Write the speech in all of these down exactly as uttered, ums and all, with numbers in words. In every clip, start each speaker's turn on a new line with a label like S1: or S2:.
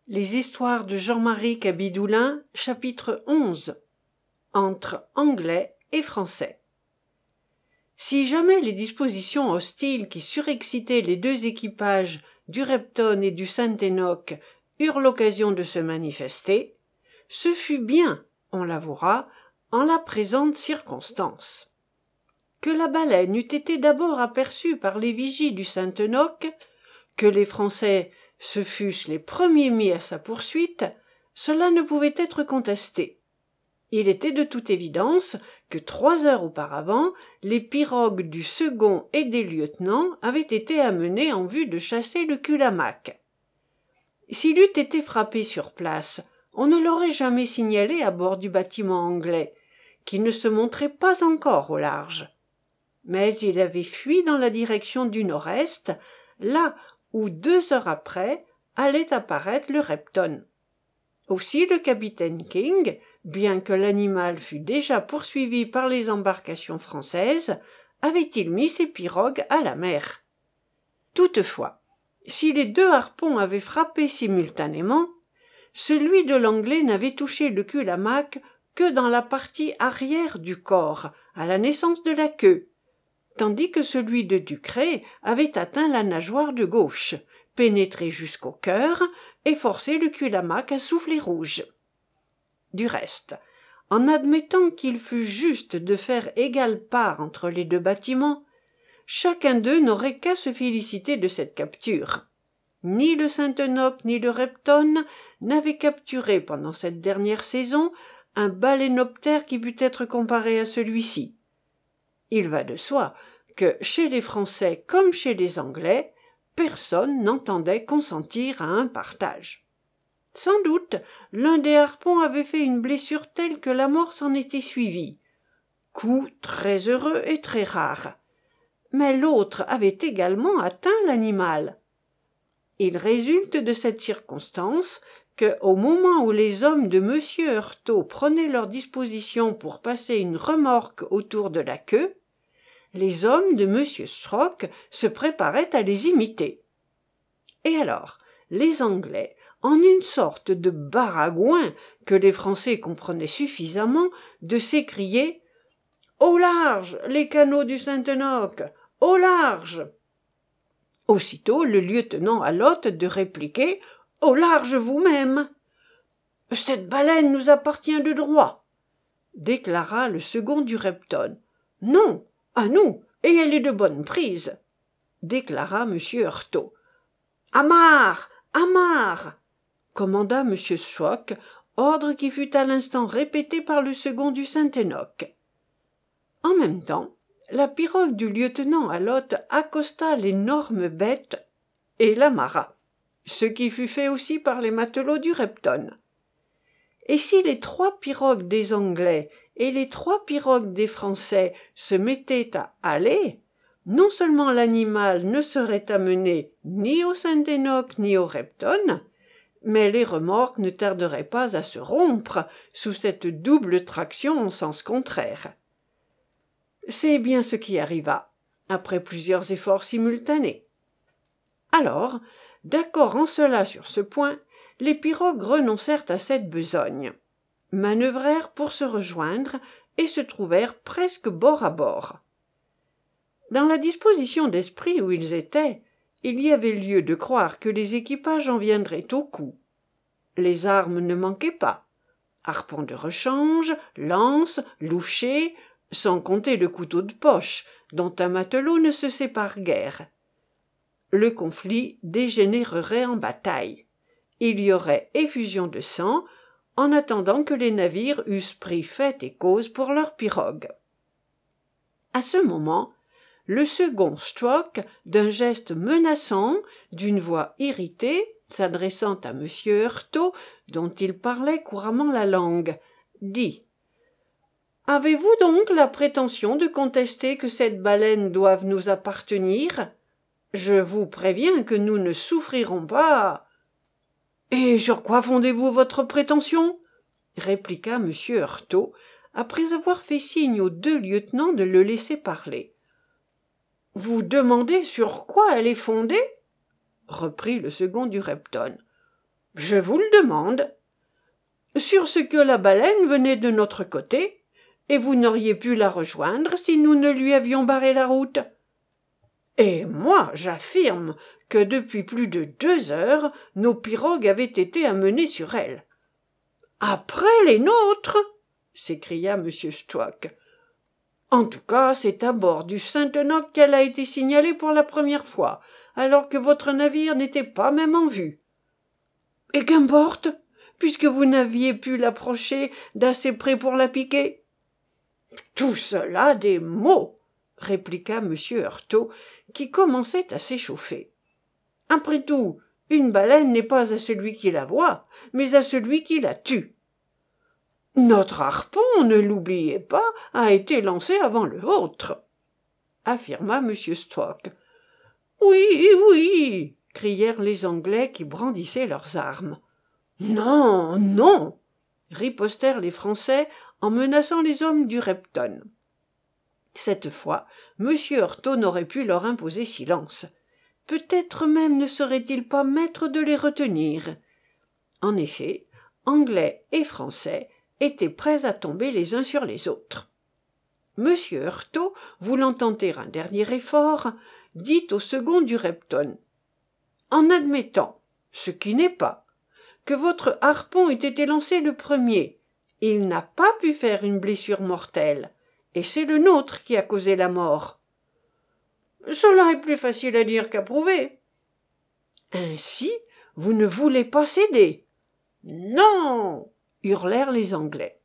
S1: Les histoires de Jean-Marie Cabidoulin, chapitre onze. Entre Anglais et Français. Si jamais les dispositions hostiles qui surexcitaient les deux équipages du Repton et du Saint-Enoch eurent l'occasion de se manifester, ce fut bien, on l'avouera, en la présente circonstance. Que la baleine eût été d'abord aperçue par les vigies du Saint-Enoch, que les Français se fussent les premiers mis à sa poursuite, cela ne pouvait être contesté. Il était de toute évidence que trois heures auparavant, les pirogues du second et des lieutenants avaient été amenées en vue de chasser le Culamac. S'il eût été frappé sur place, on ne l'aurait jamais signalé à bord du bâtiment anglais, qui ne se montrait pas encore au large. Mais il avait fui dans la direction du nord-est, là où deux heures après allait apparaître le Repton. Aussi le capitaine King, bien que l'animal fût déjà poursuivi par les embarcations françaises, avait-il mis ses pirogues à la mer. Toutefois, si les deux harpons avaient frappé simultanément, celui de l'anglais n'avait touché le Culamac que dans la partie arrière du corps, à la naissance de la queue, tandis que celui de Ducré avait atteint la nageoire de gauche, pénétré jusqu'au cœur et forcé le Culamac à souffler rouge. Du reste, en admettant qu'il fût juste de faire égale part entre les deux bâtiments, chacun d'eux n'aurait qu'à se féliciter de cette capture. Ni le Saint-Enoch ni le Repton n'avaient capturé pendant cette dernière saison un balénoptère qui pût être comparé à celui-ci. Il va de soi que, chez les Français comme chez les Anglais, personne n'entendait consentir à un partage. Sans doute, l'un des harpons avait fait une blessure telle que la mort s'en était suivie. Coup très heureux et très rare. Mais l'autre avait également atteint l'animal. Il résulte de cette circonstance que, au moment où les hommes de Monsieur Heurtault prenaient leurs dispositions pour passer une remorque autour de la queue, les hommes de Monsieur Stroke se préparaient à les imiter. Et alors, les Anglais, en une sorte de baragouin que les Français comprenaient suffisamment, de s'écrier « Au large, les canots du Saint-Enoch! Au large !» Aussitôt le lieutenant Allotte de répliquer « Au large vous-même !»« Cette baleine nous appartient de droit !» déclara le second du Repton. « Non, à nous, et elle est de bonne prise !» déclara M. Heurtault. « Amarre, amarre !» commanda M. Stroke, ordre qui fut à l'instant répété par le second du Saint-Enoch. En même temps, la pirogue du lieutenant Allotte accosta l'énorme bête et l'amarra, ce qui fut fait aussi par les matelots du Repton. Et si les trois pirogues des Anglais et les trois pirogues des Français se mettaient à aller, non seulement l'animal ne serait amené ni au Saint-Enoch ni au Repton, mais les remorques ne tarderaient pas à se rompre sous cette double traction en sens contraire. C'est bien ce qui arriva, après plusieurs efforts simultanés. Alors, d'accord en cela sur ce point, les pirogues renoncèrent à cette besogne, manœuvrèrent pour se rejoindre et se trouvèrent presque bord à bord. Dans la disposition d'esprit où ils étaient, il y avait lieu de croire que les équipages en viendraient au coup. Les armes ne manquaient pas. Harpons de rechange, lances, louchers, sans compter le couteau de poche, dont un matelot ne se sépare guère. Le conflit dégénérerait en bataille. Il y aurait effusion de sang, en attendant que les navires eussent pris fait et cause pour leurs pirogues. À ce moment, le second Stroke, d'un geste menaçant, d'une voix irritée, s'adressant à M. Heurtault, dont il parlait couramment la langue, dit « Avez-vous donc la prétention de contester que cette baleine doive nous appartenir ? Je vous préviens que nous ne souffrirons pas. »« Et sur quoi fondez-vous votre prétention ?» répliqua M. Heurtault, après avoir fait signe aux deux lieutenants de le laisser parler. « Vous demandez sur quoi elle est fondée ?» reprit le second du Repton. Je vous le demande. Sur ce que la baleine venait de notre côté, et vous n'auriez pu la rejoindre si nous ne lui avions barré la route. Et moi, j'affirme que depuis plus de deux heures, nos pirogues avaient été amenées sur elle. Après les nôtres, s'écria M. Stock. En tout cas, c'est à bord du Saint-Enoch qu'elle a été signalée pour la première fois, alors que votre navire n'était pas même en vue. Et qu'importe, puisque vous n'aviez pu l'approcher d'assez près pour la piquer. Tout cela des mots, répliqua M. Heurtault, qui commençait à s'échauffer. Après tout, une baleine n'est pas à celui qui la voit, mais à celui qui la tue. Notre harpon, ne l'oubliez pas, a été lancé avant le vôtre, affirma M. Stock. Oui, oui, crièrent les Anglais qui brandissaient leurs armes. Non, non, ripostèrent les Français en menaçant les hommes du Repton. Cette fois, M. Heurtault n'aurait pu leur imposer silence. Peut-être même ne serait-il pas maître de les retenir. En effet, Anglais et Français étaient prêts à tomber les uns sur les autres. M. Heurtault, voulant tenter un dernier effort, dit au second du Repton : « En admettant, ce qui n'est pas, que votre harpon ait été lancé le premier, il n'a pas pu faire une blessure mortelle, et c'est le nôtre qui a causé la mort. » « Cela est plus facile à dire qu'à prouver. »« Ainsi, vous ne voulez pas céder. »« Non !» hurlèrent les Anglais.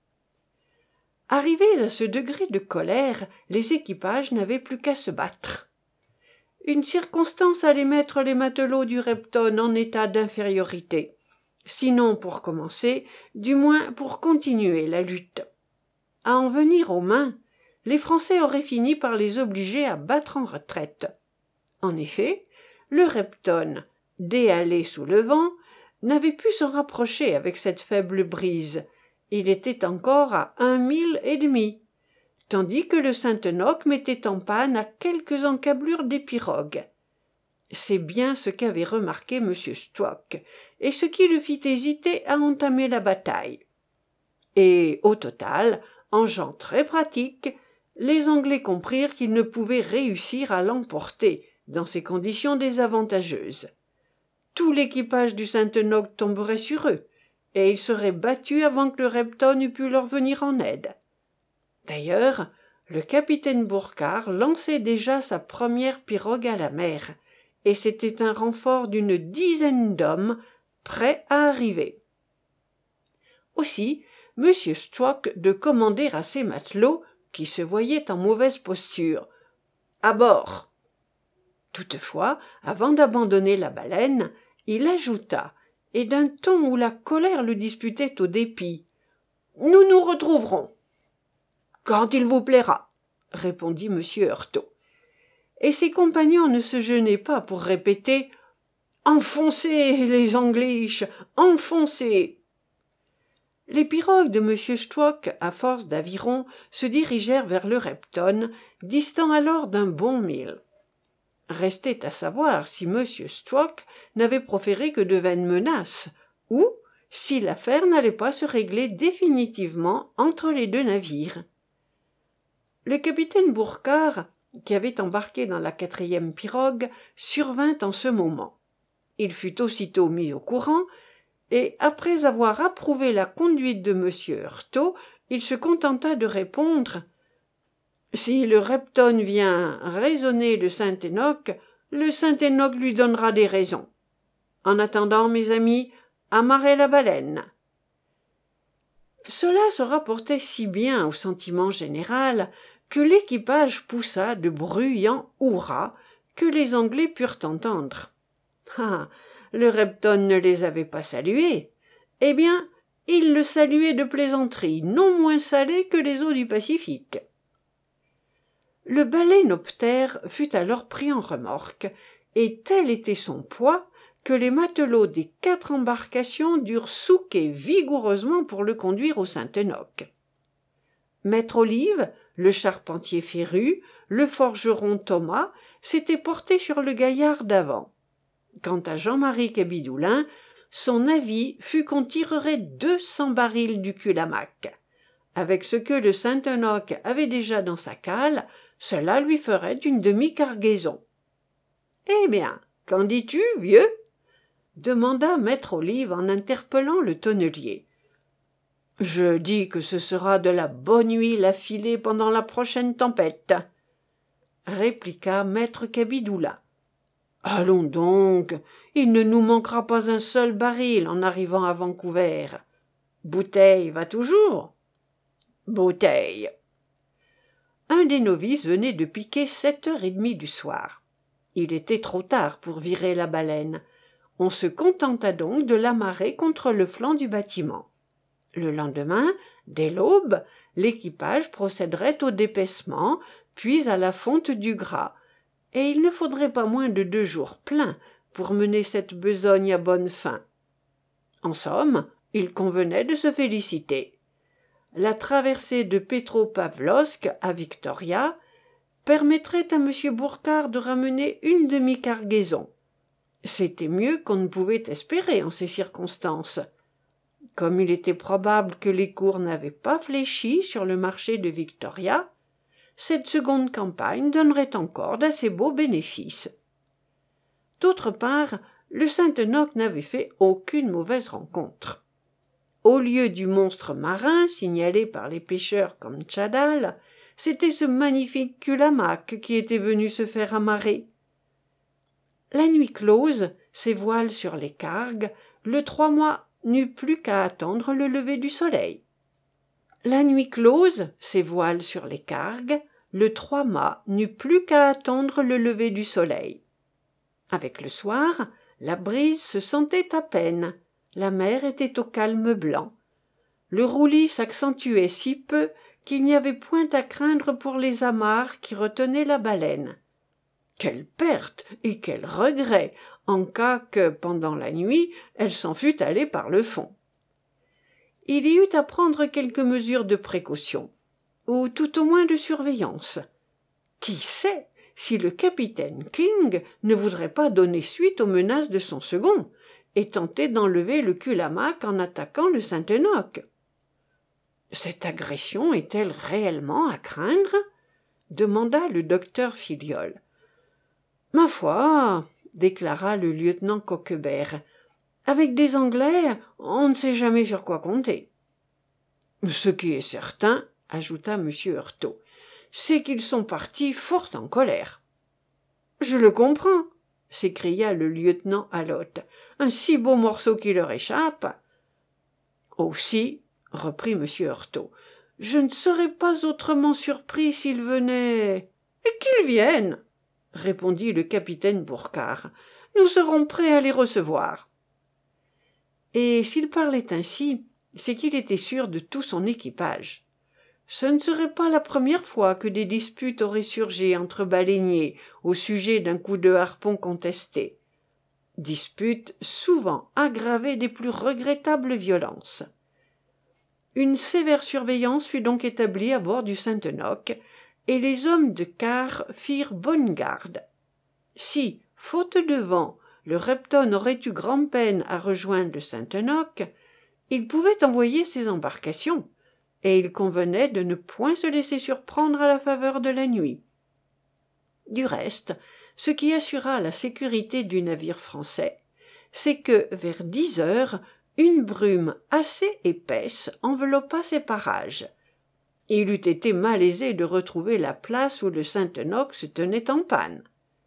S1: Arrivés à ce degré de colère, les équipages n'avaient plus qu'à se battre. Une circonstance allait mettre les matelots du Repton en état d'infériorité, sinon pour commencer, du moins pour continuer la lutte. À en venir aux mains, les Français auraient fini par les obliger à battre en retraite. En effet, le Repton, déhalé sous le vent, n'avait pu se rapprocher avec cette faible brise. Il était encore à un mille et demi, tandis que le Saint-Enoch mettait en panne à quelques encablures des pirogues. C'est bien ce qu'avait remarqué M. Stock, et ce qui le fit hésiter à entamer la bataille. Et, au total, en gens très pratiques, les Anglais comprirent qu'ils ne pouvaient réussir à l'emporter dans ces conditions désavantageuses. Tout l'équipage du Saint-Enoch tomberait sur eux, et ils seraient battus avant que le Repton eût pu leur venir en aide. D'ailleurs, le capitaine Bourcard lançait déjà sa première pirogue à la mer, et c'était un renfort d'une dizaine d'hommes prêts à arriver. Aussi, M. Stock de commander à ses matelots, qui se voyaient en mauvaise posture, « À bord !» Toutefois, avant d'abandonner la baleine, il ajouta, et d'un ton où la colère le disputait au dépit, « Nous nous retrouverons. »« Quand il vous plaira, » répondit M. Heurtault. Et ses compagnons ne se gênaient pas pour répéter « Enfoncez, les Angliches, enfoncez !» Les pirogues de M. Stock, à force d'aviron, se dirigèrent vers le Repton, distant alors d'un bon mille. Restait à savoir si M. Stock n'avait proféré que de vaines menaces, ou si l'affaire n'allait pas se régler définitivement entre les deux navires. Le capitaine Bourcard, qui avait embarqué dans la quatrième pirogue, survint en ce moment. Il fut aussitôt mis au courant, et après avoir approuvé la conduite de M. Heurtault, il se contenta de répondre « Si le Repton vient raisonner le Saint-Enoch, le Saint-Enoch lui donnera des raisons. En attendant, mes amis, amarrez la baleine. » Cela se rapportait si bien au sentiment général que l'équipage poussa de bruyants hurrahs que les Anglais purent entendre. Ah, le Repton ne les avait pas salués. Eh bien, il le saluait de plaisanteries non moins salées que les eaux du Pacifique. Le baleinoptère fut alors pris en remorque, et tel était son poids que les matelots des quatre embarcations durent souquer vigoureusement pour le conduire au Saint-Enoch. Maître Olive, le charpentier Féru, le forgeron Thomas s'étaient portés sur le gaillard d'avant. Quant à Jean-Marie Cabidoulin, son avis fut qu'on tirerait deux cents barils du Culamac. Avec ce que le Saint-Enoch avait déjà dans sa cale, cela lui ferait une demi-cargaison. « Eh bien, qu'en dis-tu, vieux ?» demanda maître Olive en interpellant le tonnelier. « Je dis que ce sera de la bonne huile à filer pendant la prochaine tempête, » répliqua maître Cabidoulin. « Allons donc, il ne nous manquera pas un seul baril en arrivant à Vancouver. Bouteille va toujours. »« Bouteille. » Un des novices venait de piquer sept heures et demie du soir. Il était trop tard pour virer la baleine. On se contenta donc de l'amarrer contre le flanc du bâtiment. Le lendemain, dès l'aube, l'équipage procéderait au dépaissement, puis à la fonte du gras, et il ne faudrait pas moins de deux jours pleins pour mener cette besogne à bonne fin. En somme, il convenait de se féliciter. La traversée de Petropavlovsk à Victoria permettrait à M. Bourcard de ramener une demi-cargaison. C'était mieux qu'on ne pouvait espérer en ces circonstances. Comme il était probable que les cours n'avaient pas fléchi sur le marché de Victoria, cette seconde campagne donnerait encore d'assez beaux bénéfices. D'autre part, le Saint-Enoch n'avait fait aucune mauvaise rencontre. Au lieu du monstre marin signalé par les pêcheurs comme Tchadal, c'était ce magnifique Culamac qui était venu se faire amarrer. La nuit close, ses voiles sur les cargues, le trois mâts n'eut plus qu'à attendre le lever du soleil. La nuit close, ses voiles sur les cargues, le trois mâts n'eut plus qu'à attendre le lever du soleil. Avec le soir, la brise se sentait à peine, la mer était au calme blanc. Le roulis s'accentuait si peu qu'il n'y avait point à craindre pour les amarres qui retenaient la baleine. Quelle perte et quel regret en cas que, pendant la nuit, elle s'en fût allée par le fond. Il y eut à prendre quelques mesures de précaution, ou tout au moins de surveillance. Qui sait si le capitaine King ne voudrait pas donner suite aux menaces de son second et tenter d'enlever le Culamac en attaquant le Saint-Enoch? Cette agression est-elle réellement à craindre? Demanda le docteur Filiol. Ma foi, déclara le lieutenant Coquebert, avec des Anglais, on ne sait jamais sur quoi compter. Ce qui est certain, ajouta M. Heurtault, c'est qu'ils sont partis fort en colère. Je le comprends, s'écria le lieutenant Allotte, un si beau morceau qui leur échappe. Aussi, reprit M. Heurtault, je ne serais pas autrement surpris s'ils venaient. Et qu'ils viennent, répondit le capitaine Bourcard. Nous serons prêts à les recevoir. Et s'il parlait ainsi, c'est qu'il était sûr de tout son équipage. Ce ne serait pas la première fois que des disputes auraient surgi entre baleiniers au sujet d'un coup de harpon contesté. Disputes souvent aggravées des plus regrettables violences. Une sévère surveillance fut donc établie à bord du Saint-Enoch, et les hommes de quart firent bonne garde. Si, faute de vent, le Repton aurait eu grand-peine à rejoindre le Saint-Enoch, il pouvait envoyer ses embarcations, et il convenait de ne point se laisser surprendre à la faveur de la nuit. Du reste, ce qui assura la sécurité du navire français, c'est que, vers dix heures, une brume assez épaisse enveloppa ces parages. Il eût été malaisé de retrouver la place où le Saint-Enoch se tenait en panne.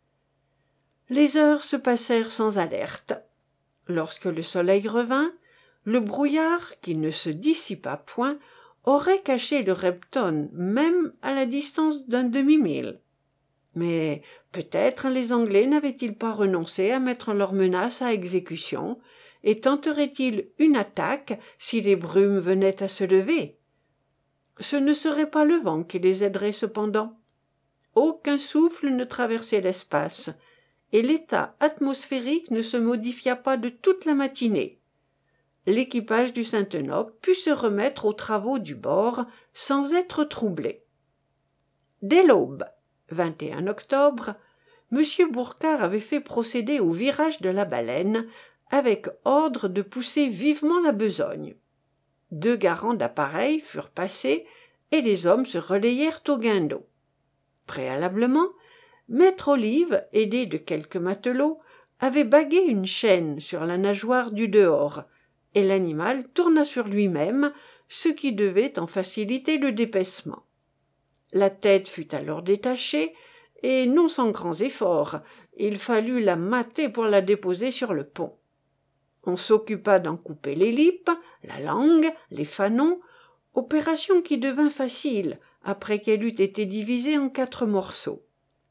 S1: Les heures se passèrent sans alerte. Lorsque le soleil revint, le brouillard, qui ne se dissipa point, aurait caché le Repton même à la distance d'un demi-mille. Mais peut-être les Anglais n'avaient-ils pas renoncé à mettre leurs menaces à exécution, et tenteraient-ils une attaque si les brumes venaient à se lever? Ce ne serait pas le vent qui les aiderait cependant. Aucun souffle ne traversait l'espace, et l'état atmosphérique ne se modifia pas de toute la matinée. L'équipage du Saint-Enoch put se remettre aux travaux du bord sans être troublé. Dès l'aube, vingt et un octobre, M. Bourcard avait fait procéder au virage de la baleine avec ordre de pousser vivement la besogne. Deux garants d'appareil furent passés, et les hommes se relayèrent au guindeau. Préalablement, maître Olive, aidé de quelques matelots, avait bagué une chaîne sur la nageoire du dehors, et l'animal tourna sur lui-même, ce qui devait en faciliter le dépaissement. La tête fut alors détachée, et non sans grands efforts, il fallut la mâter pour la déposer sur le pont. On s'occupa d'en couper les lippes, la langue, les fanons, opération qui devint facile après qu'elle eut été divisée en quatre morceaux.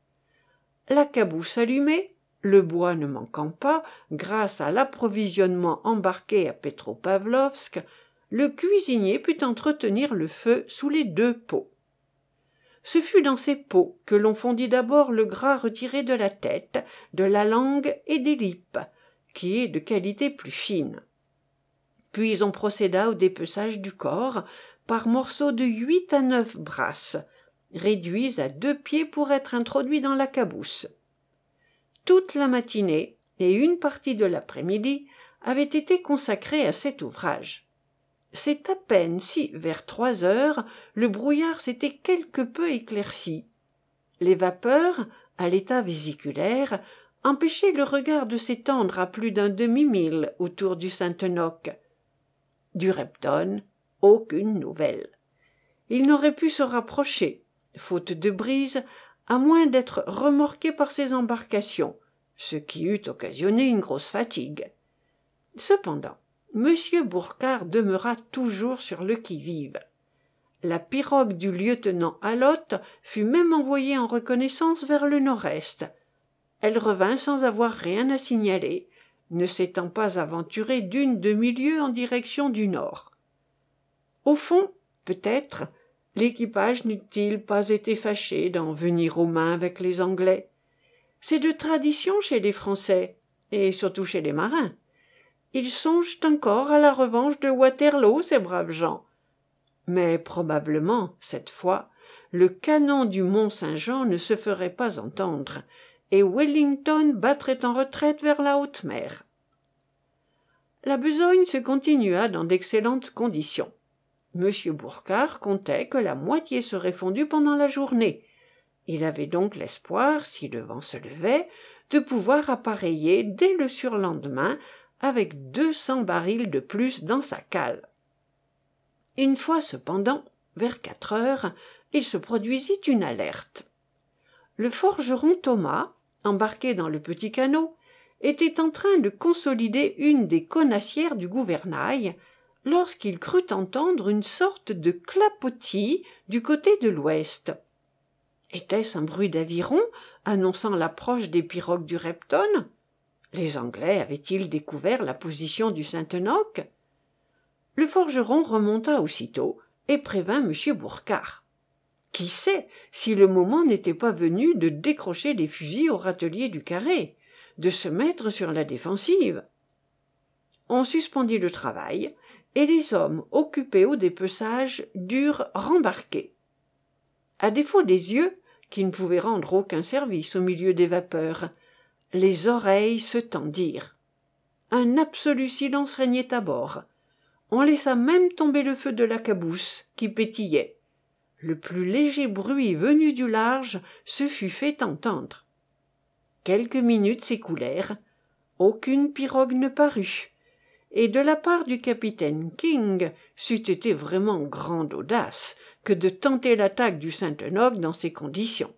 S1: La cabousse allumée, le bois ne manquant pas, grâce à l'approvisionnement embarqué à Petropavlovsk, le cuisinier put entretenir le feu sous les deux pots. Ce fut dans ces pots que l'on fondit d'abord le gras retiré de la tête, de la langue et des lippes, qui est de qualité plus fine. Puis on procéda au dépeçage du corps par morceaux de huit à neuf brasses, réduits à deux pieds pour être introduits dans la cabousse. Toute la matinée et une partie de l'après-midi avaient été consacrées à cet ouvrage. C'est à peine si, vers trois heures, le brouillard s'était quelque peu éclairci. Les vapeurs, à l'état vésiculaire, empêchaient le regard de s'étendre à plus d'un demi-mille autour du Saint-Enoch. Du Repton, aucune nouvelle. Il n'aurait pu se rapprocher, faute de brise, à moins d'être remorqué par ses embarcations, ce qui eût occasionné une grosse fatigue. Cependant, M. Bourcard demeura toujours sur le qui-vive. La pirogue du lieutenant Hallotte fut même envoyée en reconnaissance vers le nord-est. Elle revint sans avoir rien à signaler, ne s'étant pas aventurée d'une demi-lieue en direction du nord. Au fond, peut-être, l'équipage n'eût-il pas été fâché d'en venir aux mains avec les Anglais. C'est de tradition chez les Français, et surtout chez les marins. Ils songent encore à la revanche de Waterloo, ces braves gens. Mais probablement, cette fois, le canon du Mont-Saint-Jean ne se ferait pas entendre, et Wellington battrait en retraite vers la haute mer. La besogne se continua dans d'excellentes conditions. Monsieur Bourcard comptait que la moitié serait fondue pendant la journée. Il avait donc l'espoir, si le vent se levait, de pouvoir appareiller dès le surlendemain avec deux cents barils de plus dans sa cale. Une fois cependant, vers quatre heures, il se produisit une alerte. Le forgeron Thomas, embarqué dans le petit canot, était en train de consolider une des conassières du gouvernail, lorsqu'il crut entendre une sorte de clapotis du côté de l'ouest. Était-ce un bruit d'aviron annonçant l'approche des pirogues du Repton? Les Anglais avaient-ils découvert la position du Saint-Enoch? Le forgeron remonta aussitôt et prévint M. Bourcard. Qui sait si le moment n'était pas venu de décrocher les fusils au râtelier du carré, de se mettre sur la défensive? On suspendit le travail, et les hommes occupés au dépeçage durent rembarquer. À défaut des yeux, qui ne pouvaient rendre aucun service au milieu des vapeurs, les oreilles se tendirent. Un absolu silence régnait à bord. On laissa même tomber le feu de la cabousse, qui pétillait. Le plus léger bruit venu du large se fut fait entendre. Quelques minutes s'écoulèrent, aucune pirogue ne parut, et de la part du capitaine King, c'eût été vraiment grande audace que de tenter l'attaque du Saint-Enoch dans ces conditions.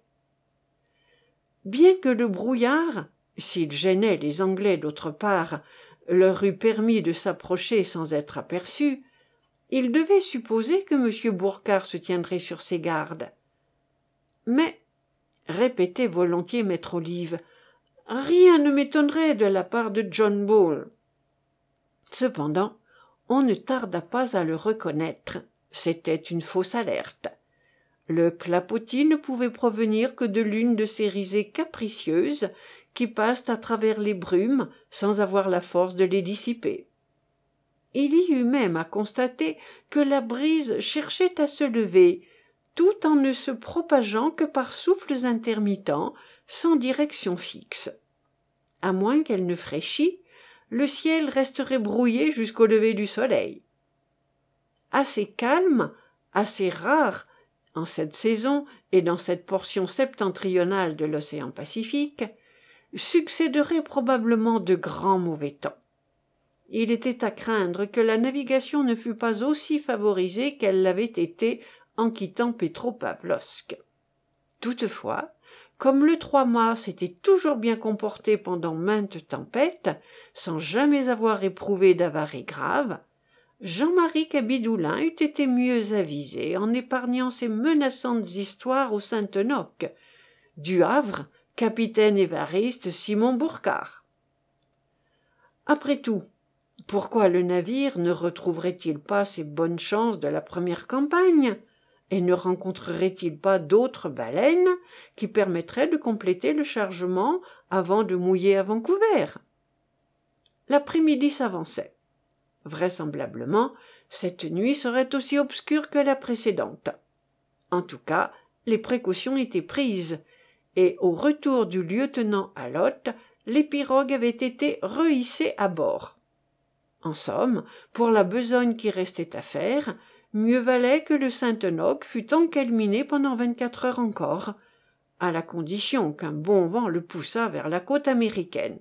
S1: Bien que le brouillard, s'il gênait les Anglais d'autre part, leur eût permis de s'approcher sans être aperçus, il devait supposer que M. Bourcard se tiendrait sur ses gardes. Mais, répétait volontiers maître Olive, rien ne m'étonnerait de la part de John Bull. Cependant, on ne tarda pas à le reconnaître. C'était une fausse alerte. Le clapotis ne pouvait provenir que de l'une de ces risées capricieuses qui passent à travers les brumes sans avoir la force de les dissiper. Il y eut même à constater que la brise cherchait à se lever, tout en ne se propageant que par souffles intermittents, sans direction fixe. À moins qu'elle ne fraîchît, le ciel resterait brouillé jusqu'au lever du soleil. Assez calme, assez rare, en cette saison et dans cette portion septentrionale de l'océan Pacifique, succéderaient probablement de grands mauvais temps. Il était à craindre que la navigation ne fût pas aussi favorisée qu'elle l'avait été en quittant Petropavlovsk. Toutefois, comme le trois-mâts s'était toujours bien comporté pendant maintes tempêtes, sans jamais avoir éprouvé d'avarie grave, Jean-Marie Cabidoulin eût été mieux avisé en épargnant ces menaçantes histoires au Saint-Enoch. Du Havre, capitaine Évariste Simon Bourcard. Après tout, pourquoi le navire ne retrouverait-il pas ses bonnes chances de la première campagne, et ne rencontrerait-il pas d'autres baleines qui permettraient de compléter le chargement avant de mouiller à Vancouver? L'après-midi s'avançait. Vraisemblablement, cette nuit serait aussi obscure que la précédente. En tout cas, les précautions étaient prises, et au retour du lieutenant Allotte, les pirogues avaient été rehissées à bord. En somme, pour la besogne qui restait à faire, mieux valait que le Saint-Enoch fût encalminé pendant vingt-quatre heures encore, à la condition qu'un bon vent le poussât vers la côte américaine.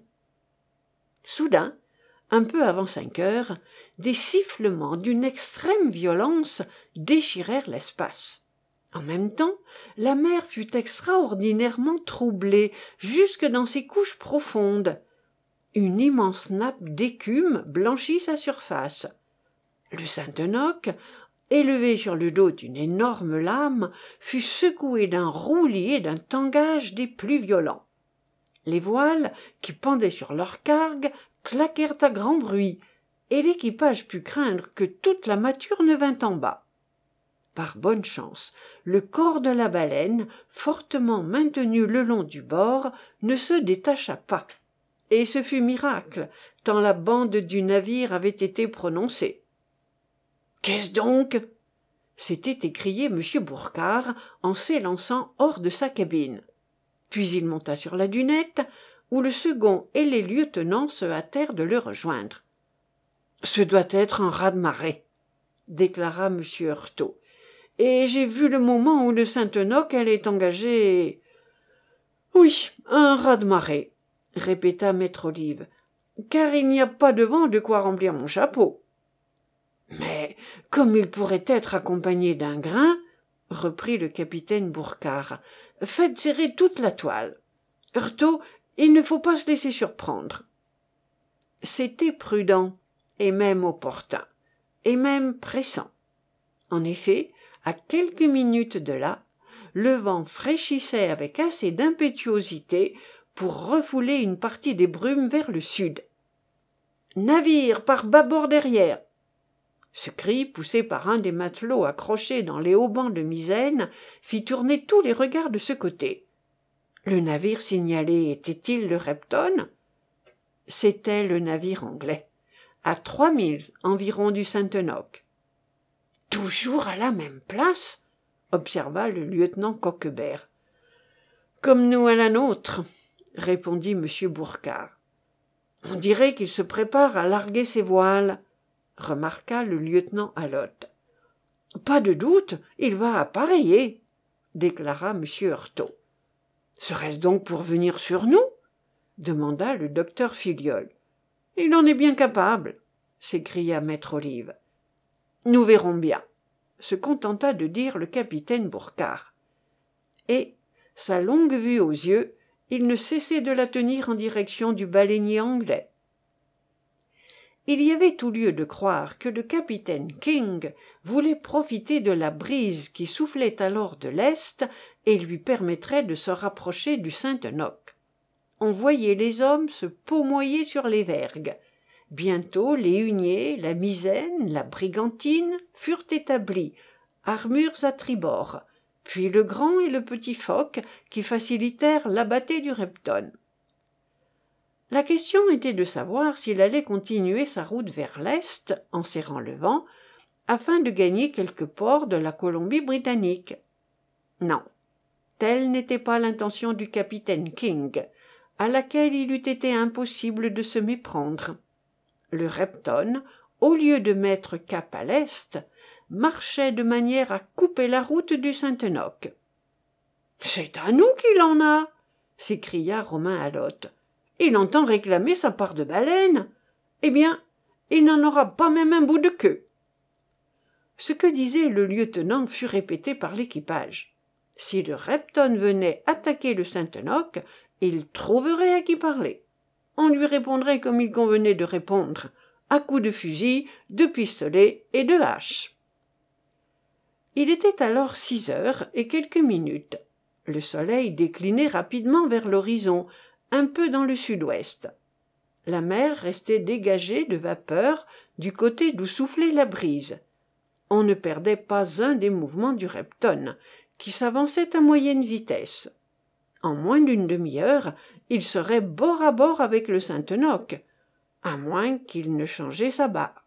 S1: Soudain, un peu avant cinq heures, des sifflements d'une extrême violence déchirèrent l'espace. En même temps, la mer fut extraordinairement troublée jusque dans ses couches profondes. Une immense nappe d'écume blanchit sa surface. Le Saint-Enoch, élevé sur le dos d'une énorme lame, fut secoué d'un roulis et d'un tangage des plus violents. Les voiles, qui pendaient sur leur cargue, claquèrent à grand bruit, et l'équipage put craindre que toute la mâture ne vînt en bas. Par bonne chance, le corps de la baleine, fortement maintenu le long du bord, ne se détacha pas. Et ce fut miracle, tant la bande du navire avait été prononcée. « Qu'est-ce donc ?» s'était écrié M. Bourcard en s'élançant hors de sa cabine. Puis il monta sur la dunette, où le second et les lieutenants se hâtèrent de le rejoindre. « Ce doit être un raz-de-marée, » déclara M. Heurtault. « Et j'ai vu le moment où le Saint-Enoch allait engager... »« Oui, un raz-de-marée, » répéta Maître Olive, « car il n'y a pas de vent de quoi remplir mon chapeau. »« Mais comme il pourrait être accompagné d'un grain, » reprit le capitaine Bourcard, « faites serrer toute la toile. Heurtault, il ne faut pas se laisser surprendre. » C'était prudent, et même opportun, et même pressant. En effet, à quelques minutes de là, le vent fraîchissait avec assez d'impétuosité pour refouler une partie des brumes vers le sud. « Navire par bâbord derrière !» Ce cri, poussé par un des matelots accrochés dans les haubans de misaine, fit tourner tous les regards de ce côté. Le navire signalé était-il le Repton? C'était le navire anglais, à trois milles environ du Saint-Enoch. « Toujours à la même place ?» observa le lieutenant Coquebert. « Comme nous à la nôtre, » répondit M. Bourcard. « On dirait qu'il se prépare à larguer ses voiles, » remarqua le lieutenant Allotte. « Pas de doute, il va appareiller, » déclara M. Heurtault. « Serait-ce donc pour venir sur nous ?» demanda le docteur Filiol. « Il en est bien capable, » s'écria Maître Olive. « Nous verrons bien, » se contenta de dire le capitaine Bourcard. Et, sa longue vue aux yeux, il ne cessait de la tenir en direction du baleinier anglais. Il y avait tout lieu de croire que le capitaine King voulait profiter de la brise qui soufflait alors de l'est et lui permettrait de se rapprocher du Saint-Enoch. On voyait les hommes se paumoyer sur les vergues. Bientôt les huniers, la misaine, la brigantine furent établis, armures à tribord, puis le grand et le petit foc qui facilitèrent l'abatté du Repton. La question était de savoir s'il allait continuer sa route vers l'est, en serrant le vent, afin de gagner quelque port de la Colombie-Britannique. Non, telle n'était pas l'intention du capitaine King, à laquelle il eût été impossible de se méprendre. Le Repton, au lieu de mettre cap à l'est, marchait de manière à couper la route du Saint-Enoch. « C'est à nous qu'il en a !» s'écria Romain Alotte. « Il entend réclamer sa part de baleine. Eh bien, il n'en aura pas même un bout de queue. » Ce que disait le lieutenant fut répété par l'équipage. Si le Repton venait attaquer le Saint-Enoch, il trouverait à qui parler. On lui répondrait comme il convenait de répondre, à coups de fusil, de pistolet et de hache. Il était alors six heures et quelques minutes. Le soleil déclinait rapidement vers l'horizon, un peu dans le sud-ouest. La mer restait dégagée de vapeur du côté d'où soufflait la brise. On ne perdait pas un des mouvements du Repton, qui s'avançait à moyenne vitesse. En moins d'une demi-heure, il serait bord à bord avec le Saint-Enoch, à moins qu'il ne changeât sa barre.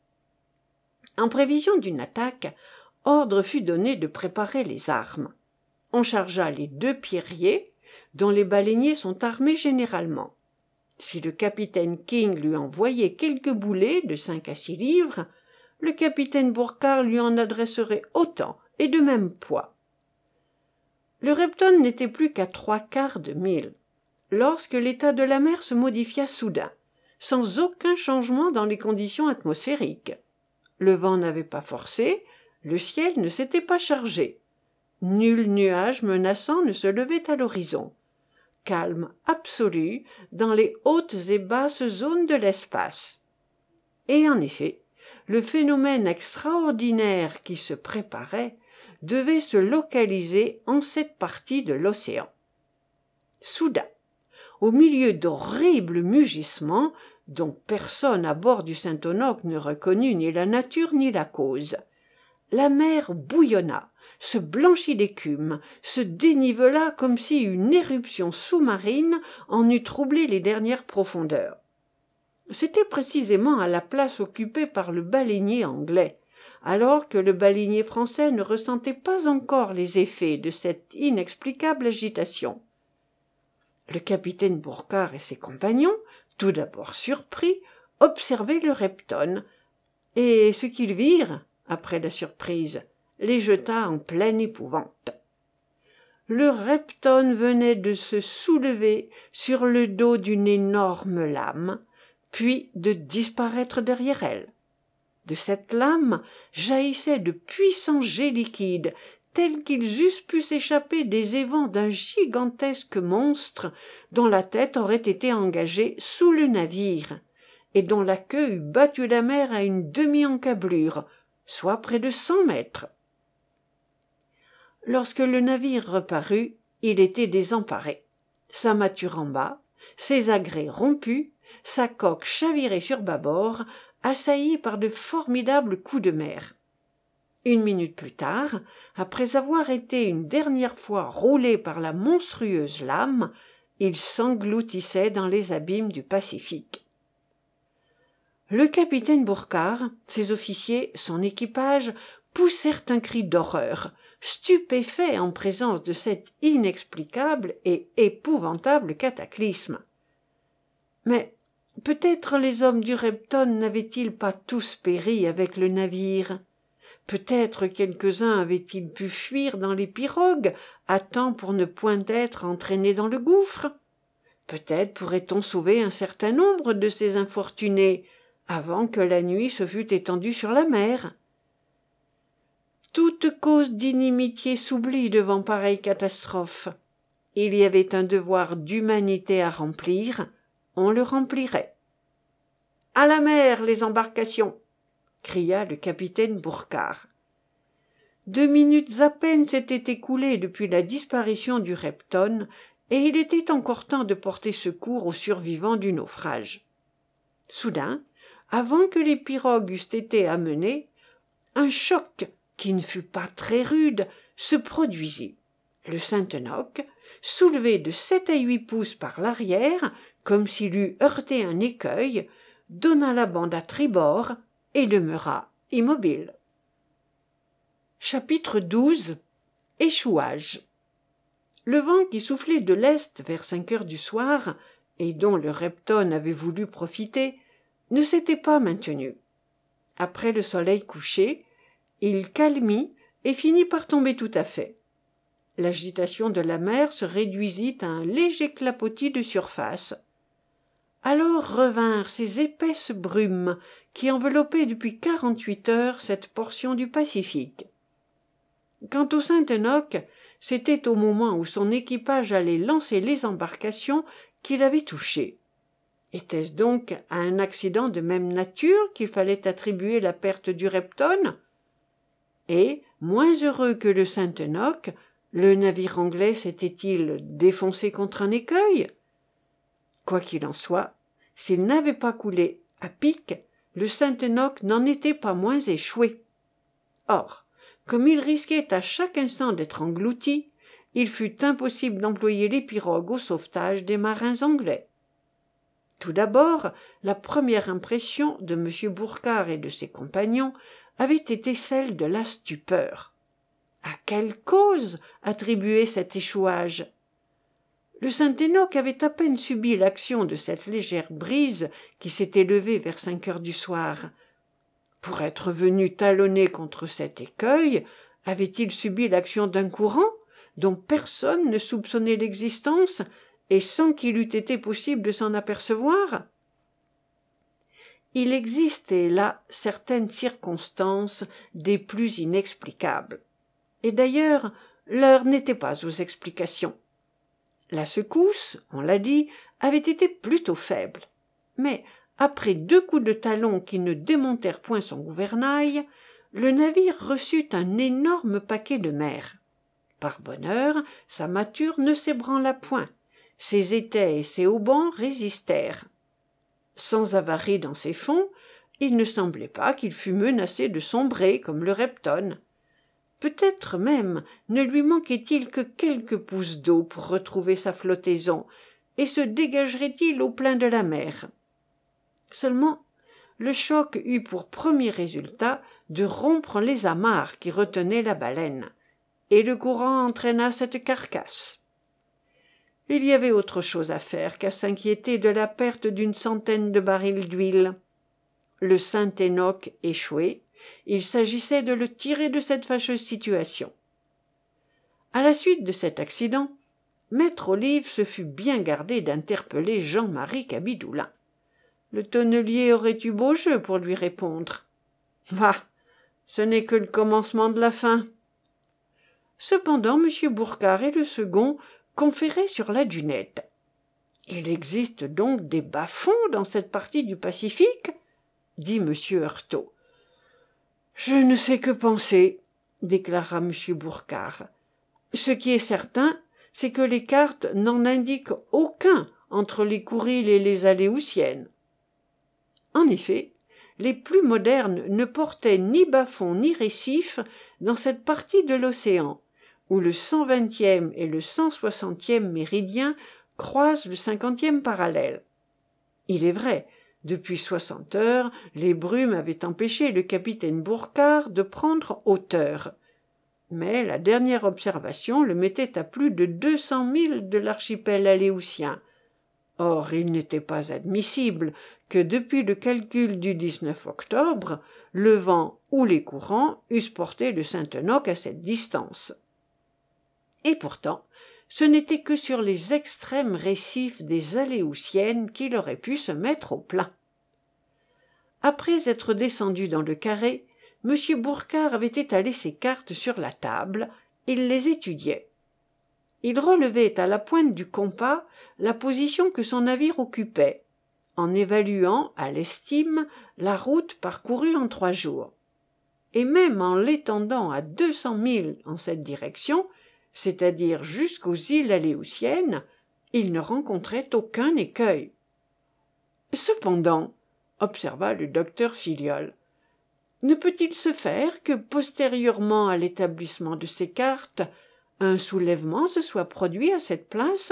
S1: En prévision d'une attaque, ordre fut donné de préparer les armes. On chargea les deux pierriers, dont les baleiniers sont armés généralement. Si le capitaine King lui envoyait quelques boulets de cinq à six livres, le capitaine Bourcard lui en adresserait autant et de même poids. Le Repton n'était plus qu'à trois quarts de mille, lorsque l'état de la mer se modifia soudain, sans aucun changement dans les conditions atmosphériques. Le vent n'avait pas forcé, le ciel ne s'était pas chargé. Nul nuage menaçant ne se levait à l'horizon. Calme absolu dans les hautes et basses zones de l'espace. Et en effet, le phénomène extraordinaire qui se préparait devait se localiser en cette partie de l'océan. Soudain, au milieu d'horribles mugissements, dont personne à bord du Saint-Enoch ne reconnut ni la nature ni la cause, la mer bouillonna, se blanchit d'écume, se dénivela comme si une éruption sous-marine en eût troublé les dernières profondeurs. C'était précisément à la place occupée par le baleinier anglais, alors que le baleinier français ne ressentait pas encore les effets de cette inexplicable agitation. Le capitaine Bourcard et ses compagnons, tout d'abord surpris, observaient le Repton, et ce qu'ils virent, après la surprise, les jeta en pleine épouvante. Le Repton venait de se soulever sur le dos d'une énorme lame, puis de disparaître derrière elle. De cette lame jaillissaient de puissants jets liquides, tels qu'ils eussent pu s'échapper des évents d'un gigantesque monstre dont la tête aurait été engagée sous le navire, et dont la queue eût battu la mer à une demi-encablure, soit près de cent mètres. Lorsque le navire reparut, il était désemparé. Sa mâture en bas, ses agrès rompus, sa coque chavirée sur bâbord, assaillie par de formidables coups de mer. Une minute plus tard, après avoir été une dernière fois roulé par la monstrueuse lame, il s'engloutissait dans les abîmes du Pacifique. Le capitaine Bourcard, ses officiers, son équipage poussèrent un cri d'horreur, stupéfaits en présence de cet inexplicable et épouvantable cataclysme. Mais peut-être les hommes du Repton n'avaient-ils pas tous péri avec le navire? Peut-être quelques-uns avaient-ils pu fuir dans les pirogues, à temps pour ne point être entraînés dans le gouffre? Peut-être pourrait-on sauver un certain nombre de ces infortunés, avant que la nuit se fût étendue sur la mer. Toute cause d'inimitié s'oublie devant pareille catastrophe. Il y avait un devoir d'humanité à remplir, on le remplirait. « À la mer, les embarcations !» cria le capitaine Bourcard. Deux minutes à peine s'étaient écoulées depuis la disparition du Repton, et il était encore temps de porter secours aux survivants du naufrage. Soudain, avant que les pirogues eussent été amenées, un choc, qui ne fut pas très rude, se produisit. Le Saint-Enoch, soulevé de sept à huit pouces par l'arrière, comme s'il eût heurté un écueil, donna la bande à tribord et demeura immobile. Chapitre douze. Échouage. Le vent qui soufflait de l'est vers cinq heures du soir, et dont le Repton avait voulu profiter, ne s'était pas maintenu. Après le soleil couché, il calmit et finit par tomber tout à fait. L'agitation de la mer se réduisit à un léger clapotis de surface. Alors revinrent ces épaisses brumes qui enveloppaient depuis quarante-huit heures cette portion du Pacifique. Quant au Saint-Enoch, c'était au moment où son équipage allait lancer les embarcations qu'il avait touché. Était-ce donc à un accident de même nature qu'il fallait attribuer la perte du Repton? Et, moins heureux que le Saint-Enoch, le navire anglais s'était-il défoncé contre un écueil? Quoi qu'il en soit, s'il n'avait pas coulé à pic, le Saint-Enoch n'en était pas moins échoué. Or, comme il risquait à chaque instant d'être englouti, il fut impossible d'employer les pirogues au sauvetage des marins anglais. Tout d'abord, la première impression de M. Bourcard et de ses compagnons avait été celle de la stupeur. À quelle cause attribuer cet échouage? Le Saint-Enoch avait à peine subi l'action de cette légère brise qui s'était levée vers cinq heures du soir. Pour être venu talonner contre cet écueil, avait-il subi l'action d'un courant dont personne ne soupçonnait l'existence et sans qu'il eût été possible de s'en apercevoir? Il existait là certaines circonstances des plus inexplicables. Et d'ailleurs, l'heure n'était pas aux explications. La secousse, on l'a dit, avait été plutôt faible. Mais, après deux coups de talon qui ne démontèrent point son gouvernail, le navire reçut un énorme paquet de mer. Par bonheur, sa mâture ne s'ébranla point. Ses étais et ses haubans résistèrent. Sans avarie dans ses fonds, il ne semblait pas qu'il fût menacé de sombrer comme le Repton. Peut-être même ne lui manquait-il que quelques pouces d'eau pour retrouver sa flottaison, et se dégagerait-il au plein de la mer. Seulement, le choc eut pour premier résultat de rompre les amarres qui retenaient la baleine, et le courant entraîna cette carcasse. Il y avait autre chose à faire qu'à s'inquiéter de la perte d'une centaine de barils d'huile. Le Saint-Enoch échoué, il s'agissait de le tirer de cette fâcheuse situation. À la suite de cet accident, Maître Olive se fut bien gardé d'interpeller Jean-Marie Cabidoulin. Le tonnelier aurait eu beau jeu pour lui répondre. « Va, ce n'est que le commencement de la fin. » Cependant, M. Bourcard et le second conféraient sur la dunette. « Il existe donc des bas-fonds dans cette partie du Pacifique ?» dit M. Heurtault. « Je ne sais que penser, » déclara M. Bourcard. « Ce qui est certain, c'est que les cartes n'en indiquent aucun entre les Kouriles et les Aléoutiennes. » En effet, les plus modernes ne portaient ni bas-fonds ni récifs dans cette partie de l'océan, où le cent vingtième et le cent soixantième méridien croisent le cinquantième parallèle. Il est vrai, depuis soixante heures, les brumes avaient empêché le capitaine Bourcard de prendre hauteur. Mais la dernière observation le mettait à plus de deux cents milles de l'archipel aléoutien. Or, il n'était pas admissible que depuis le calcul du dix-neuf octobre, le vent ou les courants eussent porté le Saint-Enoch à cette distance. Et pourtant, ce n'était que sur les extrêmes récifs des Aléoutiennes qu'il aurait pu se mettre au plein. Après être descendu dans le carré, M. Bourcard avait étalé ses cartes sur la table, il les étudiait. Il relevait à la pointe du compas la position que son navire occupait, en évaluant, à l'estime, la route parcourue en trois jours. Et même en l'étendant à deux cents milles en cette direction, c'est-à-dire jusqu'aux îles Aléoutiennes, il ne rencontrait aucun écueil. Cependant, observa le docteur Filiol, ne peut-il se faire que, postérieurement à l'établissement de ces cartes, un soulèvement se soit produit à cette place?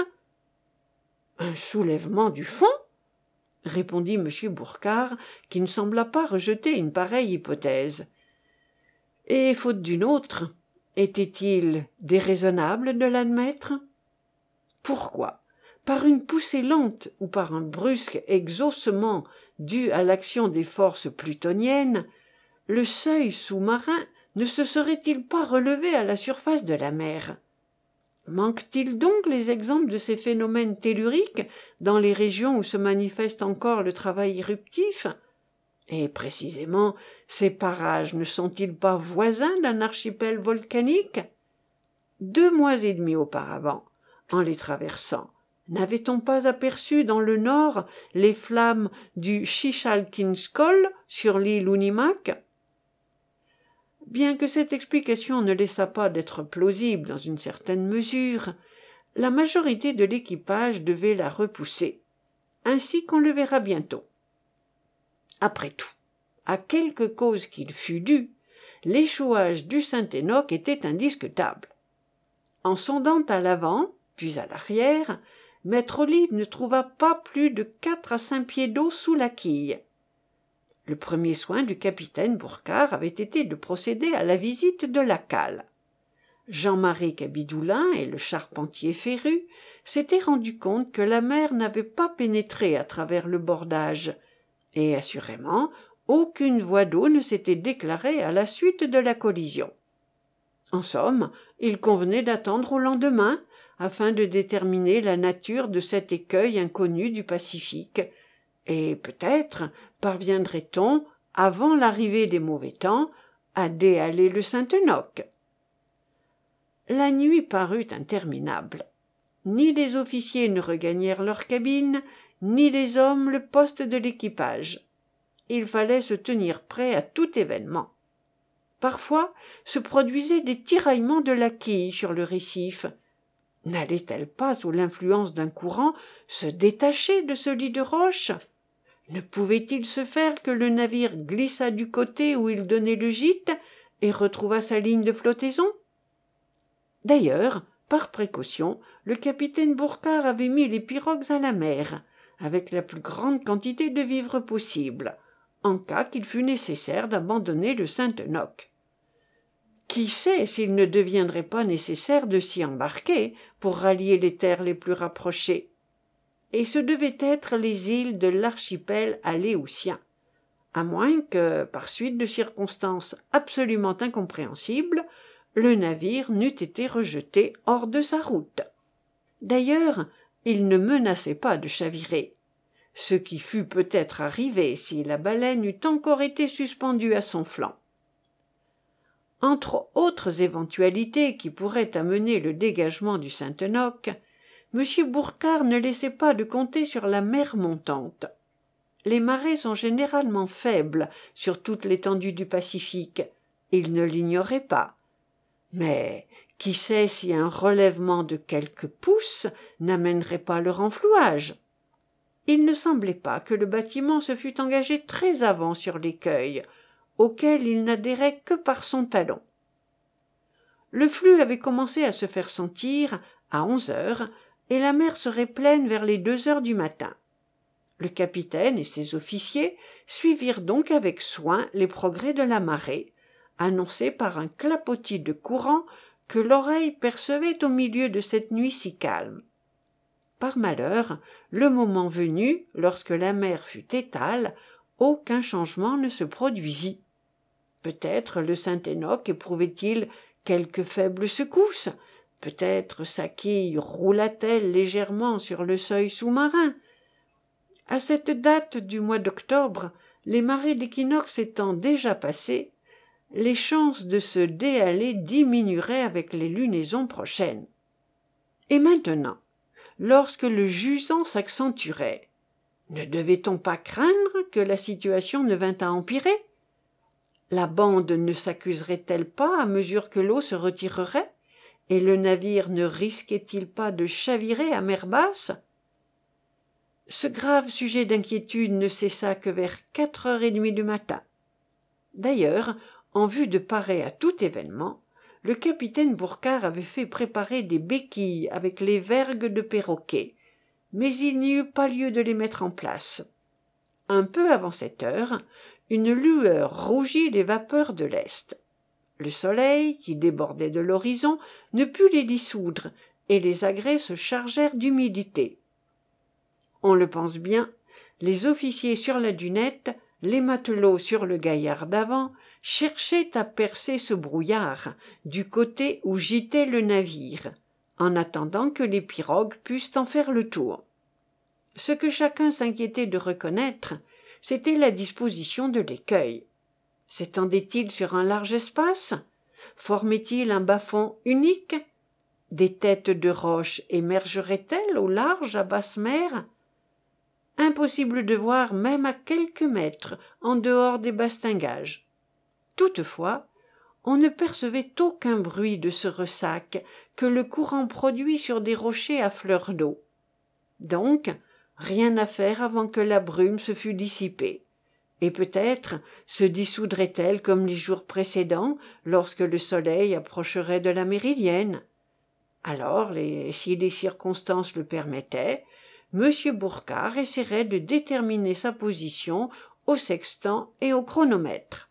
S1: Un soulèvement du fond? Répondit M. Bourcard, qui ne sembla pas rejeter une pareille hypothèse. Et, faute d'une autre, était-il déraisonnable de l'admettre? Pourquoi, par une poussée lente ou par un brusque exhaussement due à l'action des forces plutoniennes, le seuil sous-marin ne se serait-il pas relevé à la surface de la mer? Manquent-ils donc les exemples de ces phénomènes telluriques dans les régions où se manifeste encore le travail éruptif? Et précisément, ces parages ne sont-ils pas voisins d'un archipel volcanique? Deux mois et demi auparavant, en les traversant, n'avait-on pas aperçu dans le nord les flammes du Chichalkinskoll sur l'île Unimak? Bien que cette explication ne laissât pas d'être plausible dans une certaine mesure, la majorité de l'équipage devait la repousser, ainsi qu'on le verra bientôt. Après tout, à quelque cause qu'il fût dû, l'échouage du Saint-Enoch était indiscutable. En sondant à l'avant, puis à l'arrière, maître Olive ne trouva pas plus de quatre à cinq pieds d'eau sous la quille. Le premier soin du capitaine Bourcard avait été de procéder à la visite de la cale. Jean-Marie Cabidoulin et le charpentier Féru s'étaient rendus compte que la mer n'avait pas pénétré à travers le bordage, et assurément aucune voie d'eau ne s'était déclarée à la suite de la collision. En somme, il convenait d'attendre au lendemain afin de déterminer la nature de cet écueil inconnu du Pacifique, et peut-être parviendrait-on, avant l'arrivée des mauvais temps, à déhaler le Saint-Enoch. La nuit parut interminable. Ni les officiers ne regagnèrent leur cabine, ni les hommes le poste de l'équipage. Il fallait se tenir prêt à tout événement. Parfois se produisaient des tiraillements de la quille sur le récif. N'allait-elle pas, sous l'influence d'un courant, se détacher de ce lit de roche? Ne pouvait-il se faire que le navire glissât du côté où il donnait le gîte et retrouvât sa ligne de flottaison? D'ailleurs, par précaution, le capitaine Bourcard avait mis les pirogues à la mer, avec la plus grande quantité de vivres possible, en cas qu'il fût nécessaire d'abandonner le Saint-Enoch. Qui sait s'il ne deviendrait pas nécessaire de s'y embarquer pour rallier les terres les plus rapprochées? Et ce devaient être les îles de l'archipel aléoutien, à moins que, par suite de circonstances absolument incompréhensibles, le navire n'eût été rejeté hors de sa route. D'ailleurs, il ne menaçait pas de chavirer, ce qui fût peut-être arrivé si la baleine eût encore été suspendue à son flanc. Entre autres éventualités qui pourraient amener le dégagement du Saint-Enoch, M. Bourcard ne laissait pas de compter sur la mer montante. Les marées sont généralement faibles sur toute l'étendue du Pacifique. Il ne l'ignorait pas. Mais qui sait si un relèvement de quelques pouces n'amènerait pas le renflouage? Il ne semblait pas que le bâtiment se fût engagé très avant sur l'écueil, auquel il n'adhérait que par son talon. Le flux avait commencé à se faire sentir à onze heures, et la mer serait pleine vers les deux heures du matin. Le capitaine et ses officiers suivirent donc avec soin les progrès de la marée, annoncés par un clapotis de courant que l'oreille percevait au milieu de cette nuit si calme. Par malheur, le moment venu, lorsque la mer fut étale, aucun changement ne se produisit. Peut-être le Saint-Enoch éprouvait-il quelque faible secousse, peut-être sa quille roula-t-elle légèrement sur le seuil sous-marin. À cette date du mois d'octobre, les marées d'équinoxe étant déjà passées, les chances de se déhaler diminueraient avec les lunaisons prochaines. Et maintenant, lorsque le jusant s'accentuerait, ne devait-on pas craindre que la situation ne vînt à empirer? La bande ne s'accuserait-elle pas à mesure que l'eau se retirerait, et le navire ne risquait-il pas de chavirer à mer basse? Ce grave sujet d'inquiétude ne cessa que vers quatre heures et demie du matin. D'ailleurs, en vue de parer à tout événement, le capitaine Bourcard avait fait préparer des béquilles avec les vergues de perroquet, mais il n'y eut pas lieu de les mettre en place. Un peu avant cette heure, une lueur rougit les vapeurs de l'est. Le soleil, qui débordait de l'horizon, ne put les dissoudre, et les agrès se chargèrent d'humidité. On le pense bien, les officiers sur la dunette, les matelots sur le gaillard d'avant, cherchaient à percer ce brouillard du côté où gîtait le navire, en attendant que les pirogues pussent en faire le tour. Ce que chacun s'inquiétait de reconnaître, c'était la disposition de l'écueil. S'étendait-il sur un large espace? Formait-il un bas-fond unique? Des têtes de roches émergeraient-elles au large à basse mer? Impossible de voir même à quelques mètres en dehors des bastingages. Toutefois, on ne percevait aucun bruit de ce ressac que le courant produit sur des rochers à fleur d'eau. Donc, rien à faire avant que la brume se fût dissipée, et peut-être se dissoudrait-elle comme les jours précédents lorsque le soleil approcherait de la méridienne. Alors, les, si les circonstances le permettaient, M. Bourcard essaierait de déterminer sa position au sextant et au chronomètre.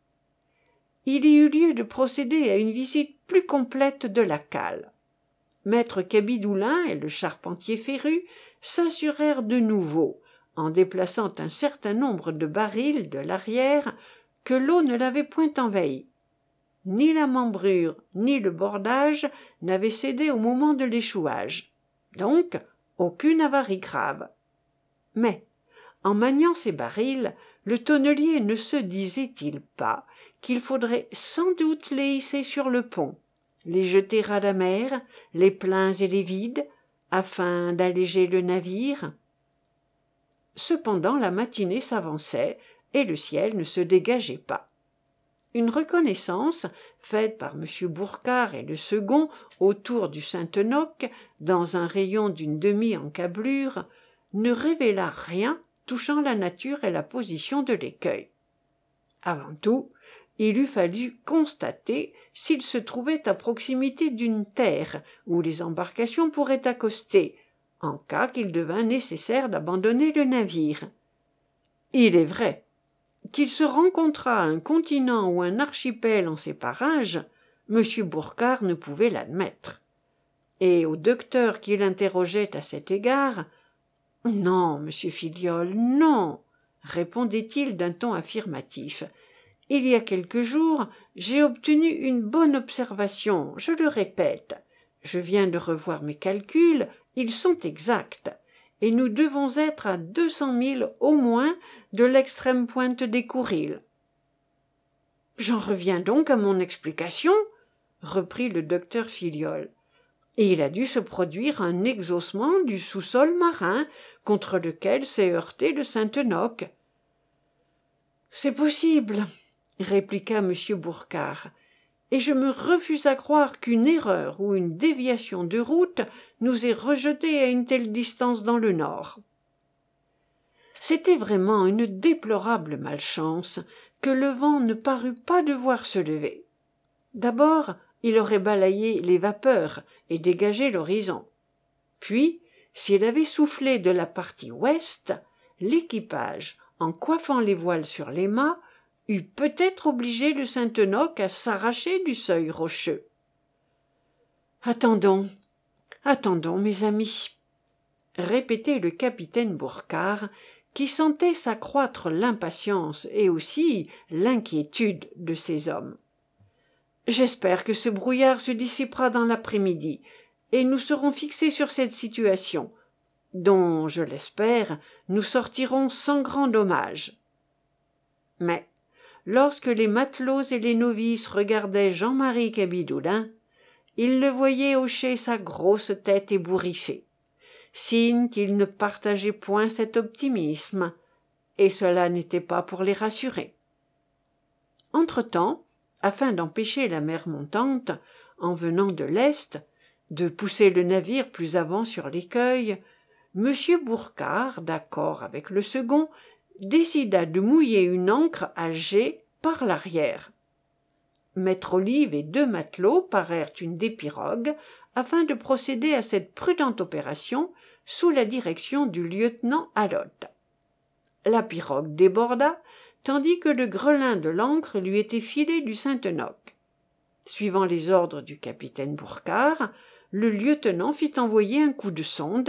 S1: Il y eut lieu de procéder à une visite plus complète de la cale. Maître Cabidoulin et le charpentier Féru s'assurèrent de nouveau, en déplaçant un certain nombre de barils de l'arrière, que l'eau ne l'avait point envahi. Ni la membrure ni le bordage n'avaient cédé au moment de l'échouage. Donc, aucune avarie grave. Mais, en maniant ces barils, le tonnelier ne se disait-il pas qu'il faudrait sans doute les hisser sur le pont, les jeter à la mer, les pleins et les vides, afin d'alléger le navire? Cependant la matinée s'avançait et le ciel ne se dégageait pas. Une reconnaissance faite par M. Bourcard et le second autour du Saint-Enoch, dans un rayon d'une demi-encablure, ne révéla rien touchant la nature et la position de l'écueil. Avant tout, il eût fallu constater s'il se trouvait à proximité d'une terre où les embarcations pourraient accoster, en cas qu'il devînt nécessaire d'abandonner le navire. Il est vrai qu'il se rencontrât un continent ou un archipel en ces parages, M. Bourcard ne pouvait l'admettre. Et au docteur qui l'interrogeait à cet égard, « Non, monsieur Filiol, non !» répondait-il d'un ton affirmatif. « Il y a quelques jours, j'ai obtenu une bonne observation, je le répète. Je viens de revoir mes calculs, ils sont exacts, et nous devons être à deux cents milles au moins de l'extrême pointe des Kourils. »« J'en reviens donc à mon explication, » reprit le docteur Filiol. « Et il a dû se produire un exhaussement du sous-sol marin contre lequel s'est heurté le Saint-Enoch. »« C'est possible, » répliqua M. Bourcard, « et je me refuse à croire qu'une erreur ou une déviation de route nous ait rejetés à une telle distance dans le nord. » C'était vraiment une déplorable malchance que le vent ne parut pas devoir se lever. D'abord, il aurait balayé les vapeurs et dégagé l'horizon. Puis, s'il avait soufflé de la partie ouest, l'équipage, en coiffant les voiles sur les mâts, eût peut-être obligé le Saint-Enoch à s'arracher du seuil rocheux. « Attendons, attendons, mes amis !» répétait le capitaine Bourcard, qui sentait s'accroître l'impatience et aussi l'inquiétude de ses hommes. « J'espère que ce brouillard se dissipera dans l'après-midi, et nous serons fixés sur cette situation, dont, je l'espère, nous sortirons sans grand dommage. » Mais, lorsque les matelots et les novices regardaient Jean-Marie Cabidoulin, ils le voyaient hocher sa grosse tête ébouriffée, signe qu'il ne partageait point cet optimisme, et cela n'était pas pour les rassurer. Entre-temps, afin d'empêcher la mer montante, en venant de l'est, de pousser le navire plus avant sur l'écueil, M. Bourcard, d'accord avec le second, décida de mouiller une ancre à jet par l'arrière. Maître Olive et deux matelots parèrent une des pirogues afin de procéder à cette prudente opération sous la direction du lieutenant Hallotte. La pirogue déborda, tandis que le grelin de l'ancre lui était filé du Saint-Enoch. Suivant les ordres du capitaine Bourcard, le lieutenant fit envoyer un coup de sonde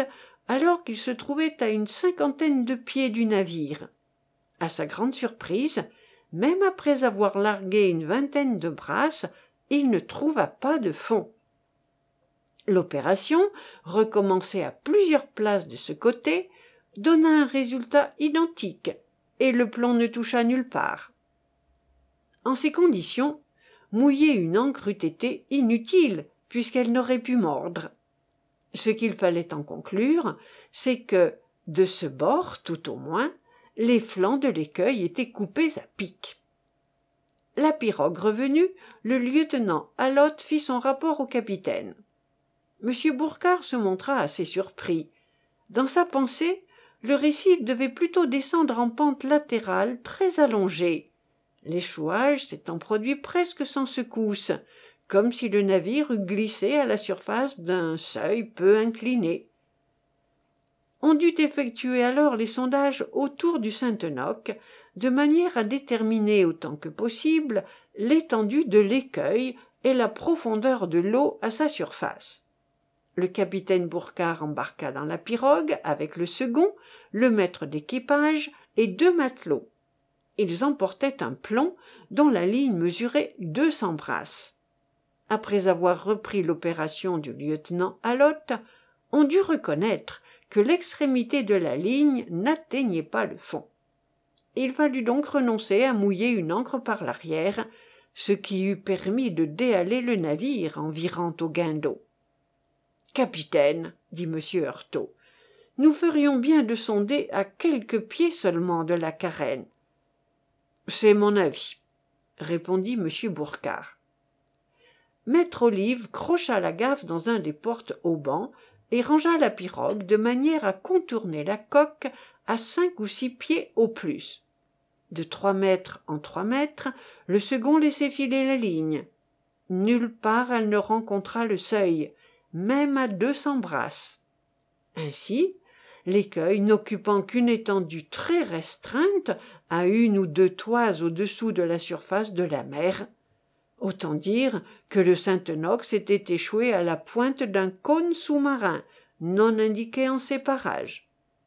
S1: alors qu'il se trouvait à une cinquantaine de pieds du navire. À sa grande surprise, même après avoir largué une vingtaine de brasses, il ne trouva pas de fond. L'opération, recommencée à plusieurs places de ce côté, donna un résultat identique, et le plomb ne toucha nulle part. En ces conditions, mouiller une ancre eût été inutile, puisqu'elle n'aurait pu mordre. Ce qu'il fallait en conclure, c'est que, de ce bord tout au moins, les flancs de l'écueil étaient coupés à pic. La pirogue revenue, le lieutenant Hallotte fit son rapport au capitaine. Monsieur Bourcard se montra assez surpris. Dans sa pensée, le récif devait plutôt descendre en pente latérale très allongée. L'échouage s'étant produit presque sans secousse, comme si le navire eût glissé à la surface d'un seuil peu incliné. On dut effectuer alors les sondages autour du Saint-Enoch, de manière à déterminer autant que possible l'étendue de l'écueil et la profondeur de l'eau à sa surface. Le capitaine Bourcard embarqua dans la pirogue avec le second, le maître d'équipage et deux matelots. Ils emportaient un plomb dont la ligne mesurait deux cents brasses. Après avoir repris l'opération du lieutenant Hallotte, on dut reconnaître que l'extrémité de la ligne n'atteignait pas le fond. Il fallut donc renoncer à mouiller une ancre par l'arrière, ce qui eût permis de déhaler le navire en virant au guindeau. « Capitaine, dit M. Heurtault, nous ferions bien de sonder à quelques pieds seulement de la carène. »« C'est mon avis, » répondit M. Bourcard. Maître Olive crocha la gaffe dans un des porte-haubans et rangea la pirogue de manière à contourner la coque à cinq ou six pieds au plus. De trois mètres en trois mètres, le second laissait filer la ligne. Nulle part elle ne rencontra le seuil, même à deux cents brasses. Ainsi, l'écueil n'occupant qu'une étendue très restreinte, à une ou deux toises au-dessous de la surface de la mer, autant dire que le Saint-Enoch s'était échoué à la pointe d'un cône sous-marin, non indiqué en ces parages.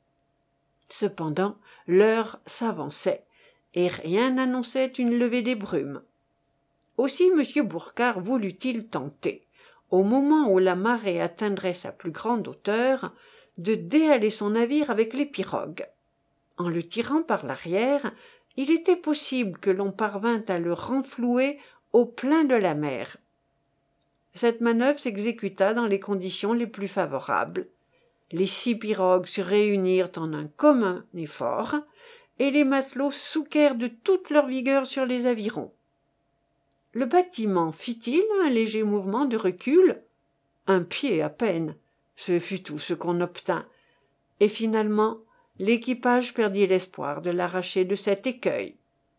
S1: Cependant, l'heure s'avançait, et rien n'annonçait une levée des brumes. Aussi M. Bourcard voulut-il tenter, au moment où la marée atteindrait sa plus grande hauteur, de déhaler son navire avec les pirogues. En le tirant par l'arrière, il était possible que l'on parvint à le renflouer au plein de la mer. Cette manœuvre s'exécuta dans les conditions les plus favorables. Les six pirogues se réunirent en un commun effort, et les matelots souquèrent de toute leur vigueur sur les avirons. Le bâtiment fit-il un léger mouvement de recul? Un pied à peine, ce fut tout ce qu'on obtint, et finalement l'équipage perdit l'espoir de l'arracher de cet écueil.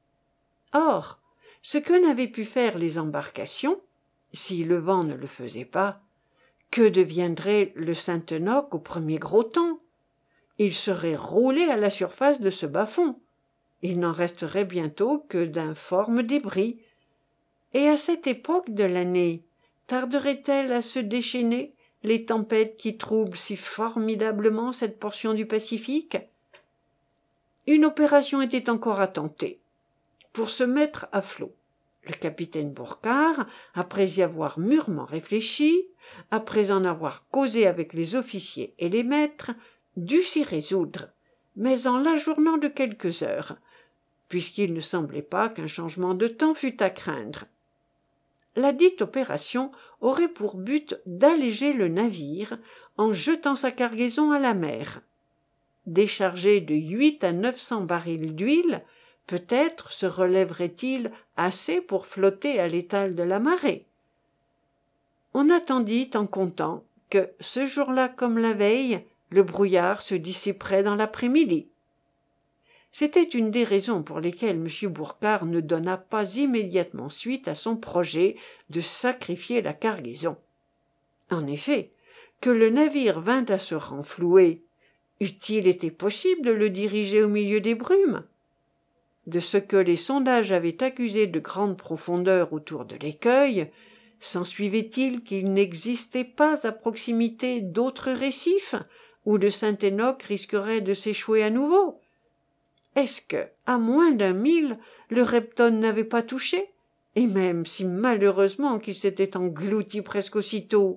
S1: Or, ce que n'avaient pu faire les embarcations, si le vent ne le faisait pas, que deviendrait le Saint-Enoch au premier gros temps? Il serait roulé à la surface de ce bas-fond. Il n'en resterait bientôt que d'informes débris. Et à cette époque de l'année, tarderaient-elles à se déchaîner, les tempêtes qui troublent si formidablement cette portion du Pacifique? Une opération était encore à tenter. Pour se mettre à flot, le capitaine Bourcard, après y avoir mûrement réfléchi, après en avoir causé avec les officiers et les maîtres, dut s'y résoudre, mais en l'ajournant de quelques heures, puisqu'il ne semblait pas qu'un changement de temps fût à craindre. La dite opération aurait pour but d'alléger le navire en jetant sa cargaison à la mer. Déchargé de huit à neuf cents barils d'huile, peut-être se relèverait-il assez pour flotter à l'étal de la marée. On attendit en comptant que, ce jour-là comme la veille, le brouillard se dissiperait dans l'après-midi. C'était une des raisons pour lesquelles M. Bourcard ne donna pas immédiatement suite à son projet de sacrifier la cargaison. En effet, que le navire vînt à se renflouer, eût-il été possible de le diriger au milieu des brumes? De ce que les sondages avaient accusé de grande profondeur autour de l'écueil, s'ensuivait-il qu'il n'existait pas à proximité d'autres récifs, où le Saint-Enoch risquerait de s'échouer à nouveau? Est-ce que, à moins d'un mille, le Repton n'avait pas touché, et même si malheureusement qu'il s'était englouti presque aussitôt?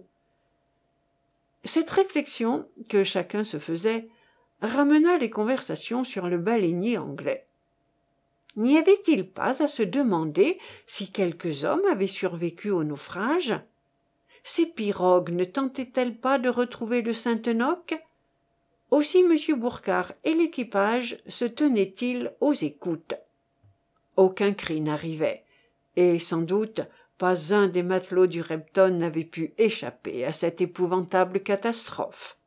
S1: Cette réflexion, que chacun se faisait, ramena les conversations sur le baleinier anglais. N'y avait-il pas à se demander si quelques hommes avaient survécu au naufrage? Ces pirogues ne tentaient-elles pas de retrouver le Saint-Enoch? Aussi M. Bourcard et l'équipage se tenaient-ils aux écoutes. Aucun cri n'arrivait, et sans doute pas un des matelots du Repton n'avait pu échapper à cette épouvantable catastrophe.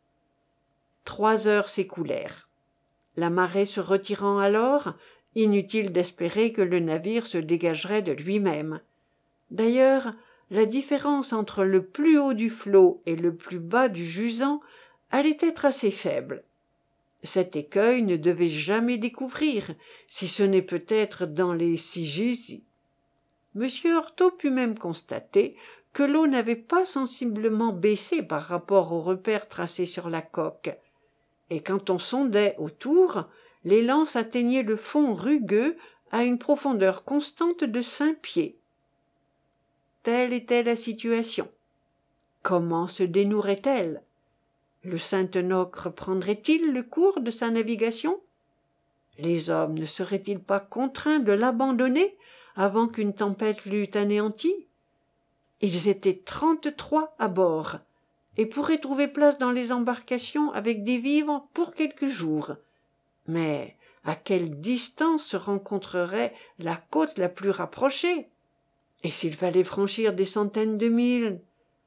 S1: Trois heures s'écoulèrent. La marée se retirant alors, inutile d'espérer que le navire se dégagerait de lui-même. D'ailleurs, la différence entre le plus haut du flot et le plus bas du jusant allait être assez faible. Cet écueil ne devait jamais découvrir, si ce n'est peut-être dans les Sigizi. M. Heurtault put même constater que l'eau n'avait pas sensiblement baissé par rapport aux repères tracés sur la coque, et quand on sondait autour, les lances atteignaient le fond rugueux à une profondeur constante de cinq pieds. Telle était la situation. Comment se dénouerait-elle? Le Saint-Enoch reprendrait-il le cours de sa navigation? Les hommes ne seraient-ils pas contraints de l'abandonner avant qu'une tempête l'eût anéanti? Ils étaient trente-trois à bord, et pourraient trouver place dans les embarcations avec des vivres pour quelques jours. Mais à quelle distance se rencontrerait la côte la plus rapprochée? Et s'il fallait franchir des centaines de milles?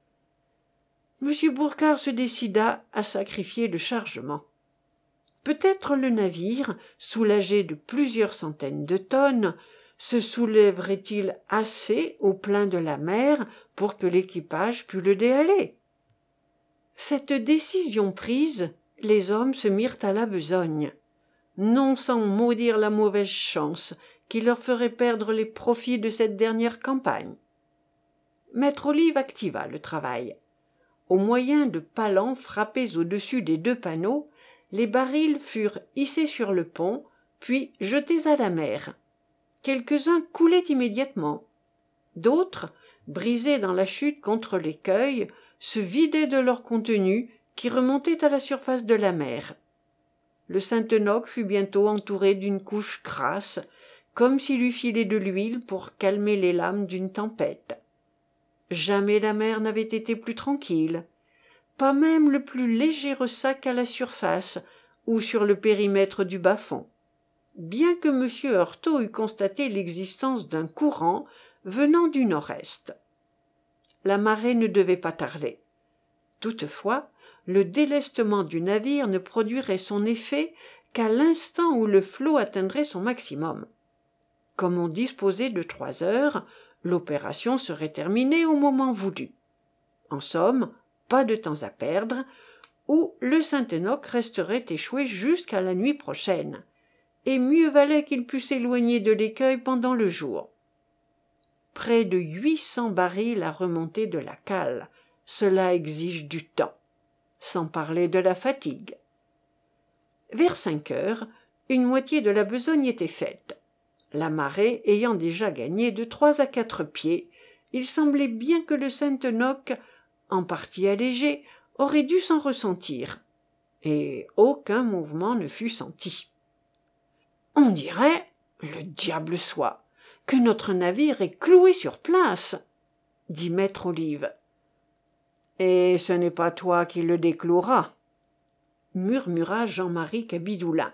S1: M. Bourcard se décida à sacrifier le chargement. Peut-être le navire, soulagé de plusieurs centaines de tonnes, se soulèverait-il assez au plein de la mer pour que l'équipage pût le déhaler. Cette décision prise, les hommes se mirent à la besogne, non sans maudire la mauvaise chance qui leur ferait perdre les profits de cette dernière campagne. Maître Olive activa le travail. Au moyen de palans frappés au-dessus des deux panneaux, les barils furent hissés sur le pont, puis jetés à la mer. Quelques-uns coulaient immédiatement. D'autres, brisés dans la chute contre l'écueil, se vidaient de leur contenu qui remontait à la surface de la mer. Le Saint-Enoch fut bientôt entouré d'une couche grasse, comme s'il eût filé de l'huile pour calmer les lames d'une tempête. Jamais la mer n'avait été plus tranquille, pas même le plus léger ressac à la surface ou sur le périmètre du bas-fond, bien que M. Heurtault eût constaté l'existence d'un courant venant du nord-est. La marée ne devait pas tarder. Toutefois, le délestement du navire ne produirait son effet qu'à l'instant où le flot atteindrait son maximum. Comme on disposait de trois heures, l'opération serait terminée au moment voulu. En somme, pas de temps à perdre, ou le Saint-Enoch resterait échoué jusqu'à la nuit prochaine, et mieux valait qu'il pût s'éloigner de l'écueil pendant le jour. Près de huit cents barils à remonter de la cale, cela exige du temps, sans parler de la fatigue. Vers cinq heures, une moitié de la besogne était faite. La marée ayant déjà gagné de trois à quatre pieds, il semblait bien que le Saint-Enoch, en partie allégé, aurait dû s'en ressentir, et aucun mouvement ne fut senti. « On dirait, le diable soit, que notre navire est cloué sur place, » dit maître Olive. « Et ce n'est pas toi qui le décloueras, » murmura Jean-Marie Cabidoulin.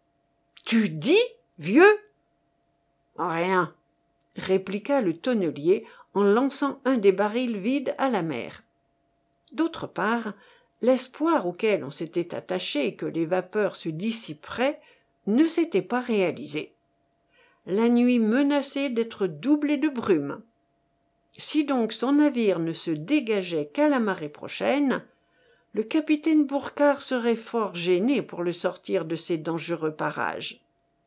S1: « Tu dis, vieux ?» ?»« Rien, » répliqua le tonnelier en lançant un des barils vides à la mer. D'autre part, l'espoir auquel on s'était attaché que les vapeurs se dissiperaient ne s'était pas réalisé. La nuit menaçait d'être doublée de brume. Si donc son navire ne se dégageait qu'à la marée prochaine, le capitaine Bourcard serait fort gêné pour le sortir de ces dangereux parages.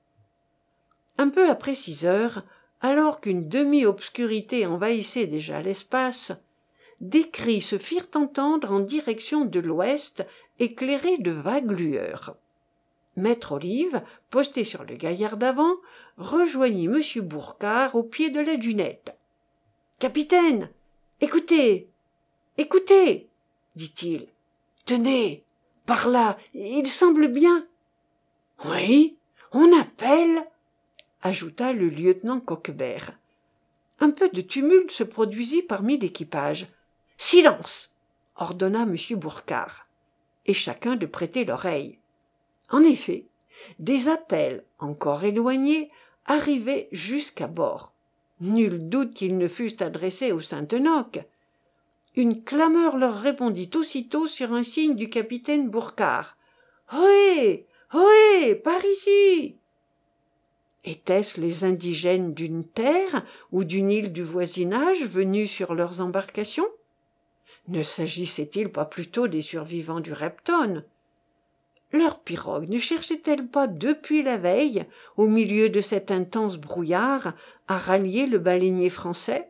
S1: Un peu après six heures, alors qu'une demi-obscurité envahissait déjà l'espace, des cris se firent entendre en direction de l'ouest éclairée de vagues lueurs. Maître Olive, posté sur le gaillard d'avant, rejoignit monsieur Bourcard au pied de la dunette. « Capitaine, écoutez, écoutez, dit-il. Tenez, par là, il semble bien. Oui, on appelle, ajouta le lieutenant Coquebert. Un peu de tumulte se produisit parmi l'équipage. Silence, ordonna monsieur Bourcard, et chacun de prêter l'oreille. En effet, des appels encore éloignés arrivaient jusqu'à bord. Nul doute qu'ils ne fussent adressés au Saint-Enoch. Une clameur leur répondit aussitôt sur un signe du capitaine Bourcard. « Ohé! Ohé! Par ici !» Étaient-ce les indigènes d'une terre ou d'une île du voisinage venus sur leurs embarcations? Ne s'agissait-il pas plutôt des survivants du Repton? Leur pirogue ne cherchait-elle pas depuis la veille, au milieu de cet intense brouillard, à rallier le baleinier français?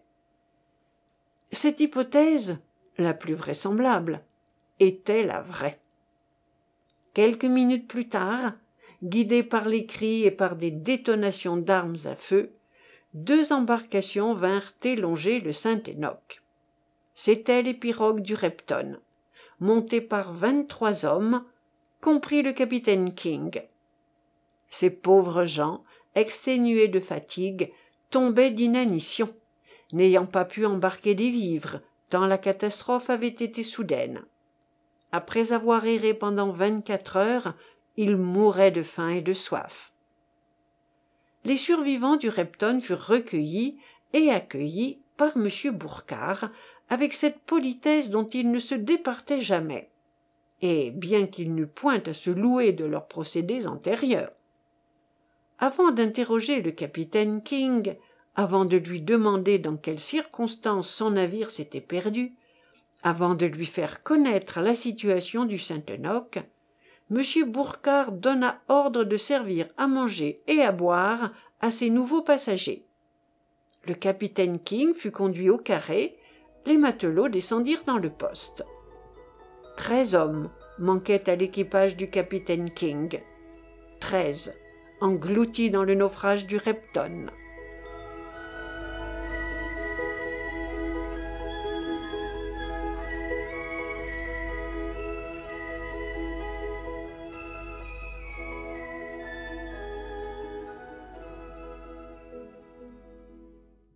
S1: Cette hypothèse, la plus vraisemblable, était la vraie. Quelques minutes plus tard, guidés par les cris et par des détonations d'armes à feu, deux embarcations vinrent élonger le Saint-Enoch. C'étaient les pirogues du Repton, montées par vingt-trois hommes, compris le capitaine King. Ces pauvres gens, exténués de fatigue, tombaient d'inanition, n'ayant pas pu embarquer des vivres, tant la catastrophe avait été soudaine. Après avoir erré pendant vingt-quatre heures, ils mouraient de faim et de soif. Les survivants du Repton furent recueillis et accueillis par monsieur Bourcard avec cette politesse dont il ne se départait jamais, et bien qu'il n'eût point à se louer de leurs procédés antérieurs. Avant d'interroger le capitaine King, avant de lui demander dans quelles circonstances son navire s'était perdu, avant de lui faire connaître la situation du Saint-Enoch, monsieur Bourcard donna ordre de servir à manger et à boire à ses nouveaux passagers. Le capitaine King fut conduit au carré, les matelots descendirent dans le poste. Treize hommes manquaient à l'équipage du capitaine King. Treize, engloutis dans le naufrage du Repton.